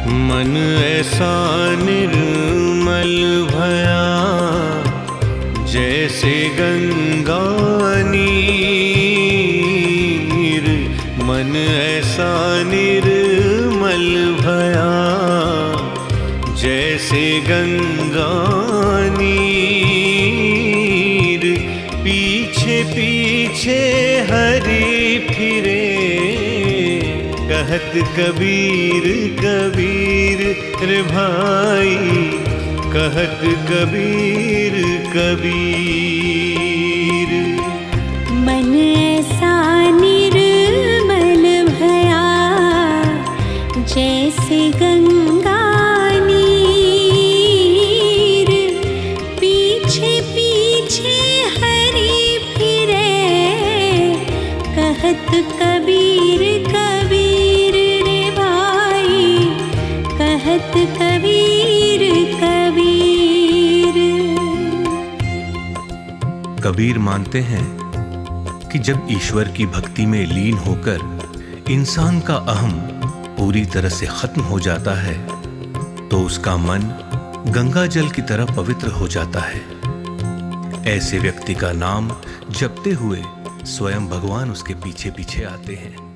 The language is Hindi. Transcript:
मन ऐसा निर्मल भया, जैसे गंगा नीर। मन ऐसा निर्मल भया, जैसे गंगा नीर। पीछे पीछे हरि फिरे, कहत कबीर कबीर रे भाई, कहत कबीर कबीर। मन ऐसा निर्मल भया, जैसे गंगा नीर। पीछे पीछे हरि फिरे, कहत कबीर कबीर रे भाई, कहत कबीर कबीर। कबीर मानते हैं कि जब ईश्वर की भक्ति में लीन होकर इंसान का अहम पूरी तरह से खत्म हो जाता है, तो उसका मन गंगा जल की तरह पवित्र हो जाता है। ऐसे व्यक्ति का नाम जपते हुए स्वयं भगवान उसके पीछे पीछे आते हैं।